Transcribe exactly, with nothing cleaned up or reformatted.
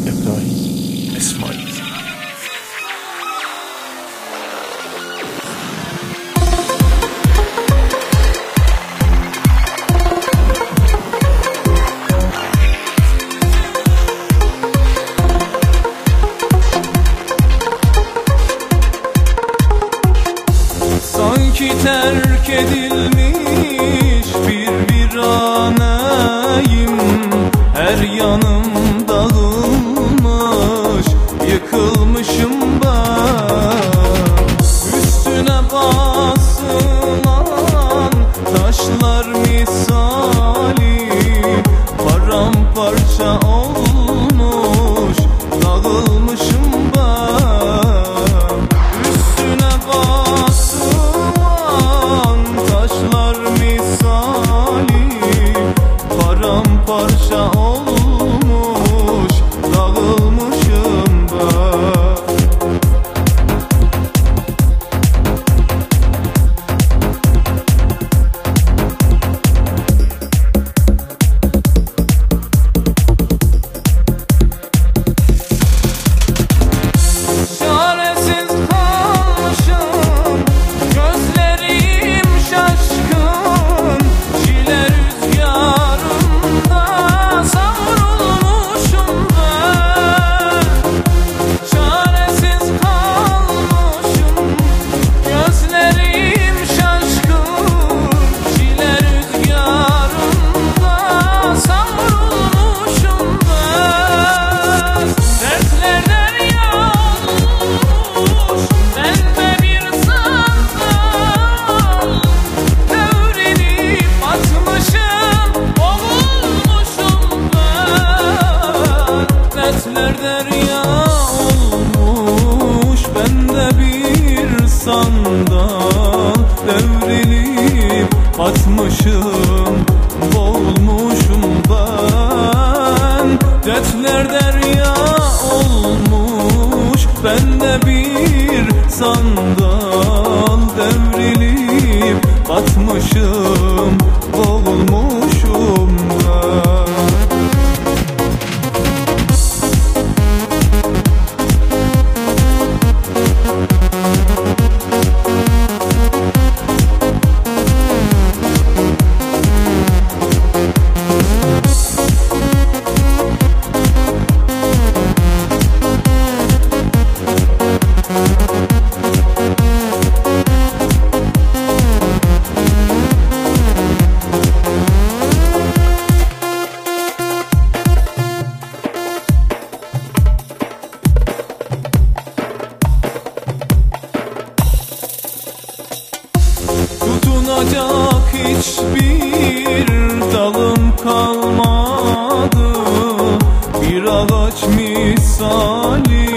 إبراهيم إسماعيل. Sanki terk edilmiş bir viraneyim, her yanım dağılmış, yıkılmışım ben. Üstüne basılan taşlar misali paramparça olmuş, dağılmışım ben. Üstüne basılan taşlar misali paramparça olmuş, dağılmışım ben. Çaresiz kalmışım, gözlerim şaşkın, çile rüzgarında savrulmuşum ben. Çaresiz kalmışım, gözlerim şaşkın, çile rüzgarında savrulmuşum ben. Dertler derya olmuş, ben de bir sandal, devrilip atmışım, boğulmuşum ben. Dertler derya olmuş, ben de bir sandal, devrilip atmışım, boğulmuşum ben. Dertler derya olmuş, ben de bir sandal, devrilip batmışım, boğulmuşum ben. Tutunacak hiçbir dalım kalmadı, bir ağaç misali